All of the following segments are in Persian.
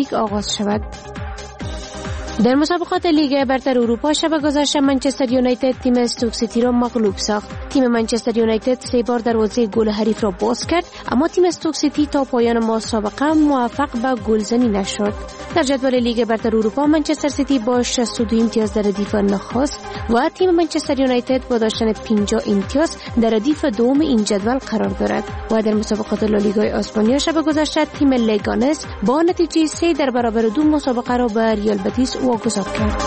لیگ آغاز شود. در مسابقات لیگ برتر اروپا شب گذشته منچستر یونایتد تیم استوک سیتی را مغلوب ساخت. تیم منچستر یونایتد 3 بار دروازه گل حریف را باز کرد، اما تیم استوک سیتی تا پایان مسابقه موفق به گلزنی نشد. در جدول لیگ برتر اروپا منچستر سیتی با 62 امتیاز در ردیف نخست و تیم منچستر یونایتد با داشتن 50 امتیاز در ردیف دوم این جدول قرار دارد. و در مسابقات لالیگای اسپانیا شب گذشته تیم لگانس با نتیجه 3 در برابر 2 مسابقه را به ریال بتیس واگذار کرد.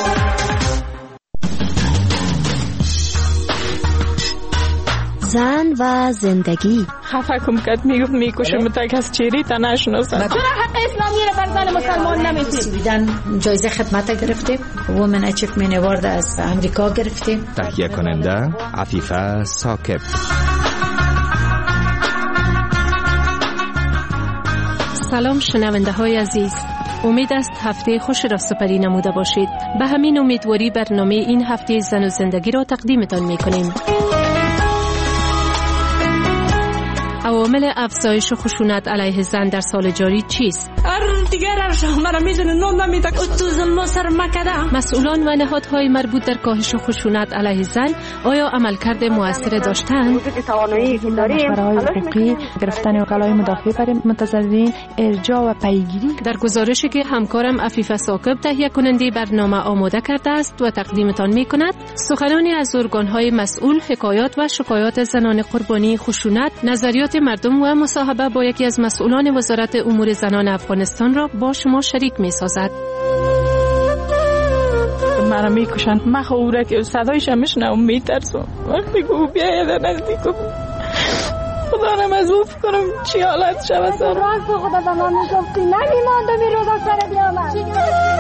زن و زندگی. خفه کم کرد میگفت میکشم تا کس چیری تا نشناسم. چرا حق اسلامی را بر زن مسلمان نمیدید؟ سویدن جایزه خدمت گرفتیم، وومن اچیومنت اوارد از امریکا گرفتیم. تهیه کننده عفیفه ثاقب. سلام شنونده های عزیز، امید است هفته خوش را سپری نموده باشید. به همین امیدواری برنامه این هفته زن و زندگی را تقدیمتان میکنیم. عوامل افزایش خشونت علیه زن در سال جاری چیست؟ مسئولان و نهادهای مربوط در کاهش خشونت علیه زن آیا عملکرد مؤثر داشتند؟ مشوره‌های حقوقی، گرفتن وکلای مدافع برای متضررین، ارجاع و پیگیری. در گزارشی که همکارم عفیفه ثاقب تهیه کننده برنامه آماده کرده است و تقدیمتان می‌کند، سخنانی از ارگان‌های مسئول، حکایات و شکایات زنان قربانی خشونت، نظریات مردم و مصاحبه با یکی از مسئولان وزارت امور زنان افغانستان را با شما شریک می‌سازد. مرا میکشن، من خوره که صدایش هم میشنم میترسم. وقتی که او بیاید نزدیکم خدا نمزوف کنم چی حالت شود سرم. راست خدا به من میگفتی نمیمانده میروز سر بیامد.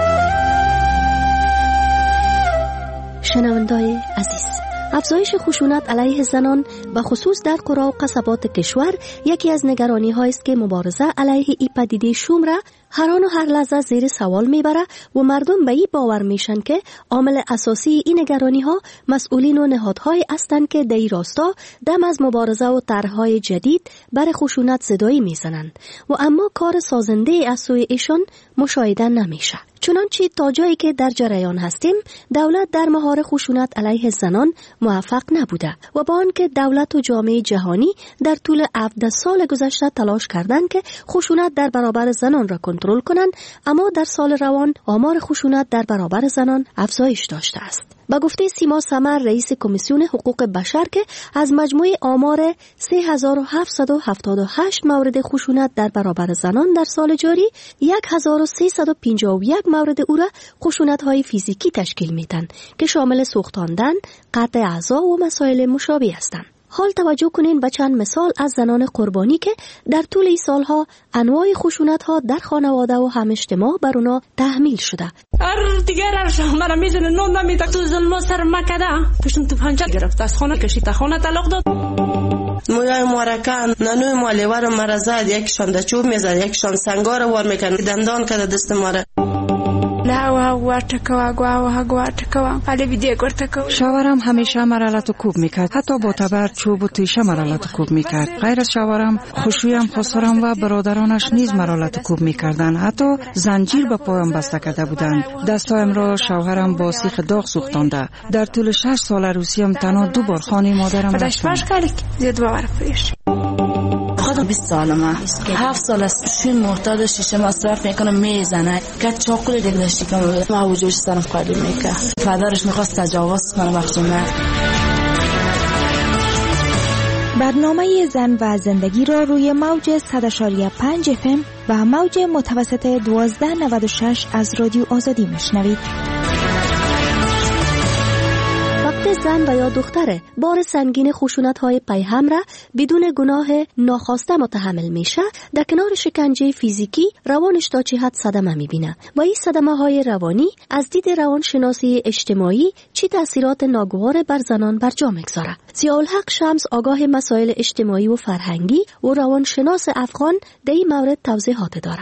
شنوندای عزیز، افزایش خشونت علیه زنان به خصوص در قرى و قصبات کشور یکی از نگرانی هایی است که مبارزه علیه این پدیده شوم را هر آن و هر لحظه زیر سوال میبره و مردم به این باور میشن که عامل اساسی این نگرانی ها مسئولین و نهادهای هستند که در این راستا دم از مبارزه و طرح‌های جدید برای خشونت صدایی میزنند و اما کار سازنده از سوی ایشان مشاهده نمیشه. چنانچه تا جایی که در جریان هستیم دولت در مهار خشونت علیه زنان موفق نبوده و با آنکه دولت و جامعه جهانی در طول 17 سال گذشته تلاش کردند که خشونت در برابر زنان را کنترل کنند، اما در سال روان آمار خشونت در برابر زنان افزایش داشته است. با گفته سیما سمر رئیس کمیسیون حقوق بشر که از مجموع آمار 3778 مورد خشونت در برابر زنان در سال جاری 1351 مورد او را خشونت‌های فیزیکی تشکیل میدن که شامل سوختاندن، قطع اعضا و مسائل مشابه هستند. حال توجه کنین به چند مثال از زنان قربانی که در طول این سالها انواع خشونت‌ها در خانواده و هم اجتماع بر اونا تحمیل شده. دیگر مرا میزنه نون نمیده تو ظلم سر مکده پشتم تو پنجه گرفت از خانه کشید تا خانه طلاق داد. مویای مورکان نانوی مالیوار مرا زد، یکشان در چوب میزد، یکشان سنگار وار میکن، دندان کرده دست ماره. شوهرم همیشه مرا لط و کوب میکرد، حتی با تبر، چوب و تیشه مرا لط و کوب میکرد. غیر از شوهرم خوشویم، خسرم و برادرانش نیز مرا لط و کوب میکردند، حتی زنجیر به پایم بسته کرده بودند. دستایم را شوهرم با سیخ داغ سوختانده. در طول 6 سال عروسیم تنها 2 بار خانه مادرم رفتم. خودم 20 سالمه، 7 سال است شون مرتاد شیشه مصرف میکنم میزنه که چاقوی دیگه داشتی که ما وجودش سرم خالی میکنه. پدرش میخواست تجاوز کنه وقتی من. برنامه زن و زندگی را روی موج 100.5 FM و موج متوسط 1296 از رادیو آزادی میشنوید. زن و یا دختره بار سنگین خشونت‌های پیهم را بدون گناه ناخواسته متحمل میشه، در کنار شکنجه فیزیکی روانش تا چه حد صدمه میبینه و این صدمه‌های روانی از دید روانشناسی اجتماعی چه تاثیرات ناگوار بر زنان بر جا میگذاره. ضیاءالحق شمس آگاه مسائل اجتماعی و فرهنگی و روانشناس افغان در این مورد توضیحات داره.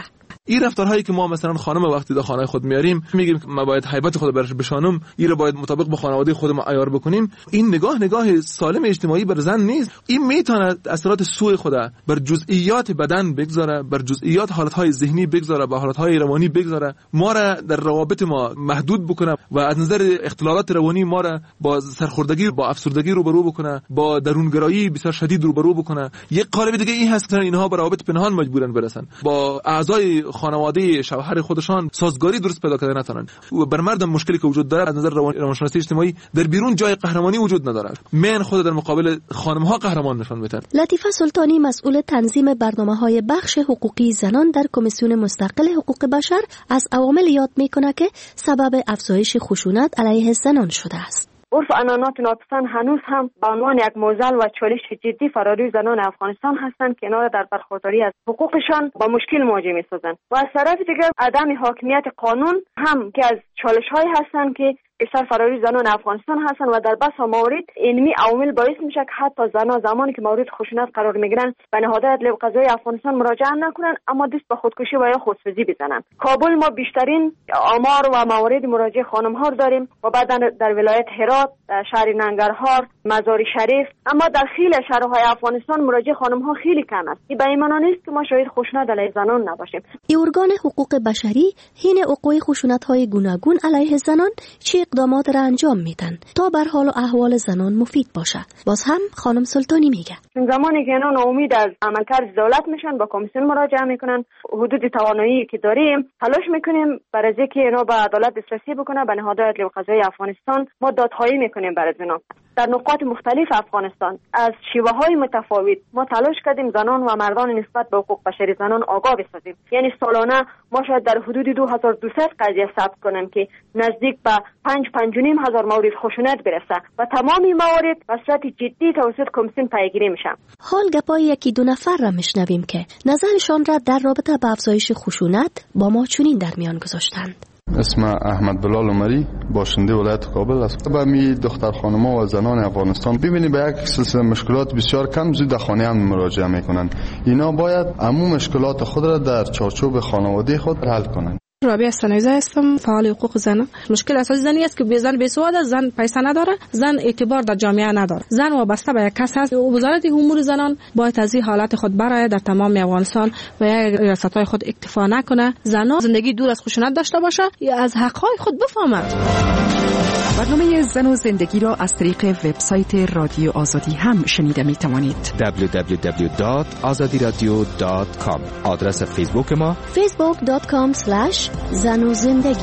این رفتارهایی که ما مثلا خانم وقتی در خانه خود میاریم میگیم ما باید هیبت خود برش بشانم، این رو باید مطابق با خانواده خودمون عیار بکنیم، این نگاه سالم اجتماعی بر زن نیست. این میتونه اثرات سوء خود بر جزئیات بدن بگذاره، بر جزئیات حالتهای ذهنی بگذاره، با حالتهای روانی بگذاره، ما را در روابط ما محدود بکنه و از نظر اختلالات روانی ما را با سرخوردگی، با افسردگی روبرو بکنه، با درونگرایی بسیار شدید روبرو بکنه. یک قالب دیگه این هست که اینها به روابط پنهان مجبورن برسن، با اعضای خانواده شوهر خودشان سازگاری درست پیدا کردن نتونن. و بر مردم مشکلی که وجود داره از نظر روانشناسی اجتماعی در بیرون جای قهرمانی وجود نداره. من خود در مقابل خانم‌ها قهرمان نشان میدن. لطیفه سلطانی مسئول تنظیم برنامه‌های بخش حقوقی زنان در کمیسیون مستقل حقوق بشر از عوامل یاد میکنه که سبب افزایش خشونت علیه زنان شده است. عرف عنعنات ناپسند هنوز هم به عنوان یک معضل و چالش جدی فراروی زنان افغانستان هستند که اینا را در برخورداری از حقوقشان با مشکل مواجه می‌سازند و از طرف دیگر عدم حاکمیت قانون هم که از چالش‌هایی هستند که بیشتر فراروی زنان افغانستان هستند و در بسا موارد اینمی عوامل باعث میشه که حتی زنان زمانی که مورد خشونت قرار میگیرن به نهادهای عدلیه و قضایی افغانستان مراجعه نکنن اما دست به خودکشی و یا خودسوزی بزنن. کابل ما بیشترین آمار و موارد مراجعه خانم ها داریم و بعد در ولایت هرات، شهر ننگرهار، مزار شریف، اما در خیلی شهرهای افغانستان مراجعه خانم ها خیلی کم است. این به این معنی نیست که ما شاهد خشونت علیه زنان نباشیم. ارگان حقوق بشری حین وقوع خشونت‌های گوناگون علیه زنان چه اقدامات را انجام میدن تا بر حال و احوال زنان مفید باشه؟ باز هم خانم سلطانی میگه زمانی که اینا ناامید از عملکرد دولت میشن با کمیسیون مراجعه میکنن، حدود توانایی که داریم تلاش میکنیم برای اینکه اینا به عدالت دسترسی بکنه به نهادهای عدلیه و قضایی افغانستان. ما دادخواهی میکنیم برای اینا در نقاط مختلف افغانستان از شیوه‌های متفاوت. ما تلاش کردیم زنان و مردان نسبت به حقوق بشری زنان آگاه بسازیم. یعنی سالانه ما شاید در حدود 2200 قضیه ثبت کنیم که نزدیک به 5,500 مورد خشونت برسه و تمام این موارد به صورت جدی توسط کمیسیون پیگیری میشن. حال گپای یکی دو نفر را میشنویم که نظرشان را در رابطه با افزایش خشونت با ما چنین در میان گذاشتند. اسم احمد بلال عمری، باشنده ولایت کابل است. با می دختر خانم‌ها و زنان افغانستان ببینید به یک سلسله مشکلات بسیار کم زود در خانه هم مراجعه میکنند. اینا باید عموم مشکلات خود را در چارچوب خانواده خود حل کنند. رابعه استانیزه هستم، فعال حقوق زن. مشکل اساسی زنی است که زن بیسواد است، زن پیسه نداره، زن اعتبار در جامعه نداره، زن وابسته به یک کس است. وزارت امور زنان باید از این حالت خود برای در تمام افغانستان و ریاست‌های خود اکتفا نکنه. زنان زندگی دور از خشونت داشته باشه یا از حق‌های خود بفهمد. برنامه زن و زندگی را از طریق وبسایت رادیو آزادی هم شنیده می توانید. www.azadiradio.com. آدرس فیسبوک ما facebook.com/zanuzindagi.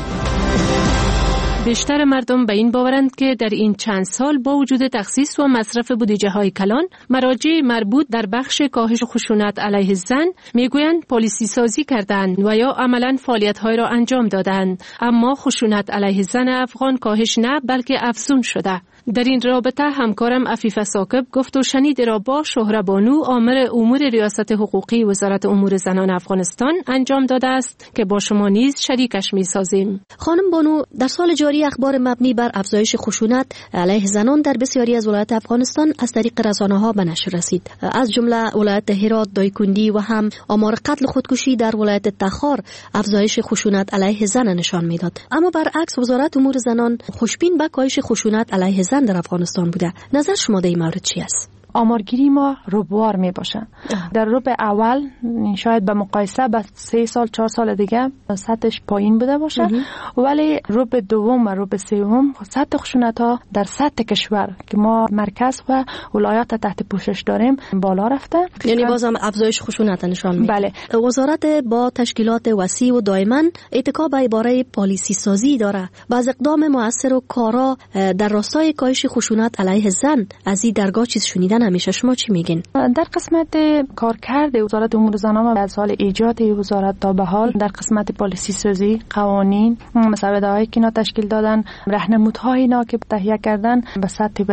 بیشتر مردم به این باورند که در این چند سال با وجود تخصیص و مصرف بودجه‌های کلان، مراجع مربوط در بخش کاهش خشونت علیه زن میگویند پالیسی سازی کردند و یا عملاً فعالیت‌های را انجام دادند، اما خشونت علیه زن افغان کاهش نه بلکه افزون شده. در این رابطه همکارم عفیفه ثاقب گفت و شنید را با شهره بانو آمر امور ریاست حقوقی وزارت امور زنان افغانستان انجام داده است که با شما نیز شریکش می‌سازیم. خانم بانو، در سال جاری اخبار مبنی بر افزایش خشونت علیه زنان در بسیاری از ولایات افغانستان از طریق رسانه‌ها به نشر رسید. از جمله ولایت هرات، دایکندی و هم آمار قتل خودکشی در ولایت تخار افزایش خشونت علیه زن نشان میداد. اما برعکس وزارت امور زنان خوشبین به کاهش خشونت علیه زن در افغانستان بوده. نظر شما در این مورد چی است؟ آمارگیری ما ربوار می باشه. در ربع اول شاید به مقایسه با 3 سال 4 سال دیگه سطحش پایین بوده باشه، ولی ربع دوم و ربع سوم سطح خشونت ها در سطح کشور که ما مرکز و ولایات تحت پوشش داریم بالا رفته. یعنی بازم افزایش خشونت نشان میده. بله. وزارت با تشکیلات وسیع و دائما اتکا به عباره پالیسی سازی داره. باز اقدام مؤثر و کارا در راستای کاهش خشونت علیه زن از این درگاه چیز شنیدن همیشه. شما چی میگین؟ در قسمت کارکرد وزارت امور زنان از حال ایجاد وزارت تا به حال در قسمت پالیسی سازی، قوانین، مسوده‌هایی که اینا تشکیل دادن، راهنمودهای اینا که تهیه کردن به سطح وسیع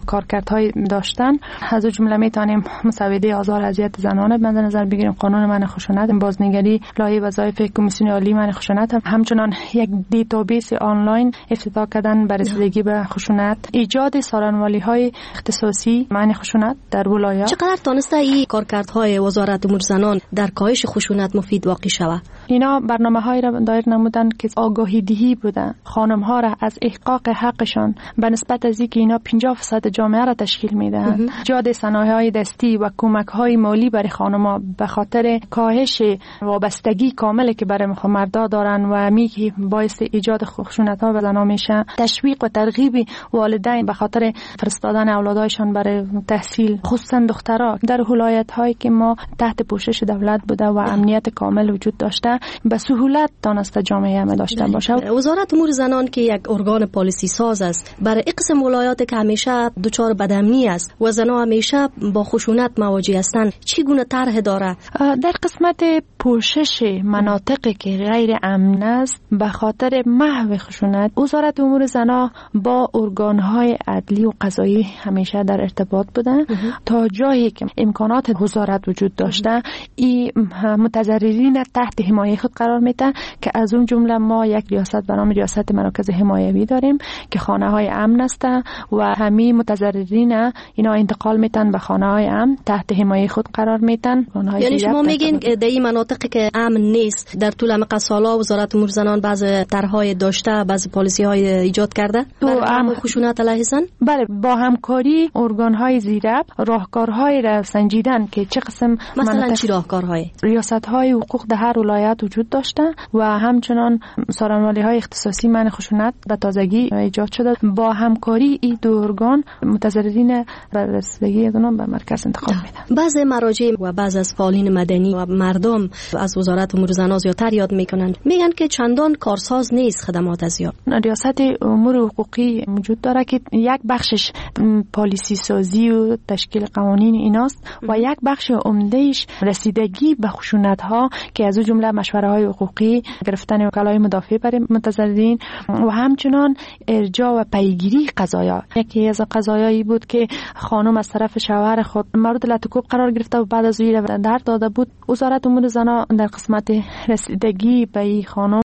کارکردهای داشتن. از جمله میتونیم مسوده آزار اذیت زنان مد نظر بگیریم، قانون منع خشونت، بازنگری، لایحه وظایف کمیسیون عالی منع خشونت، همچنان یک دیتابیس آنلاین افتتاح کردن برای رسیدگی به خشونت، ایجاد سالنوالی‌های اختصاصی منع خشونت در ولایات. چقدر تونسته این کارکردهای وزارت امور زنان در کاهش خشونت مفید واقع شود؟ اینا برنامه‌هایی را دایر نمودن که آگاهی دهی بودن خانم‌ها را از احقاق حقشان به نسبت از اینکه اینا 50% جامعه را تشکیل میدن، ایجاد صنایع‌های دستی و کمک‌های مالی برای خانم‌ها به خاطر کاهش وابستگی کاملی که برای مردا دارن و میگه باعث ایجاد خشونت‌ها به زن‌ها میشه، تشویق و ترغیب والدین به خاطر فرستادن اولادایشان برای تحصیل، خصوصا دخترها در ولایت‌هایی که ما تحت پوشش دولت بوده و امنیت کامل وجود داشته به سهولت دانسته جامعه ما داشته باشه. وزارت امور زنان که یک ارگان پالیسی ساز است، برای قسم ولایات که همیشه دچار بدامنی است و زنها همیشه با خشونت مواجه هستند، چگونه طرح داره؟ در قسمت پوشش مناطقی که غیر امن است به خاطر محو خشونت، وزارت امور زنان با ارگان‌های عدلی و قضایی همیشه در ارتباط بودن تا جایی که امکانات وزارت وجود داشته این متضررین تحت حمایه خود قرار میدن که از اون جمله ما یک ریاست به نام ریاست مراکز حمایوی داریم که خانه‌های امن هستند و همه متضررین اینا انتقال میتن به خانه‌های امن تحت حمایه خود قرار میدن. یعنی شما میگین در این مناطقی که امن نیست در طول سالا وزارت امور زنان بعض طرح‌های داشته، بعض پالیسی‌های ایجاد کرده برای خشونت علیه زن؟ بله، با همکاری ارگان‌های زیرب راهکارهای را سنجیدن که چه قسم مثلا چی راهکارهای؟ ریاست‌های حقوق در هر ولایت وجود داشته و همچنان سارنوالی‌های اختصاصی منع خشونت به تازگی ایجاد شده. با همکاری این دو ارگان متضررین برای رسیدگی به مرکز انتقال میدن. بعض مراجع و بعض از فعالین مدنی و مردم از وزارت امور زنان زیادتر یاد میکنن، میگن که چندان کارساز نیست خدمات از یاد. ریاست امور حقوقی وجود داره که یک بخشش پالیسی سازی و تشکیل قوانین ایناست و یک بخش عمدهش رسیدگی به خشونت ها که از جمله مشوره های حقوقی، گرفتن وکلای مدافع برای متضررین و همچنان ارجاع و پیگیری قضایا. یکی از قضایایی بود که خانم از طرف شوهر خود مورد لطکوب قرار گرفته و بعد از این درد داده بود. وزارت امور زنان در قسمت رسیدگی به این خانم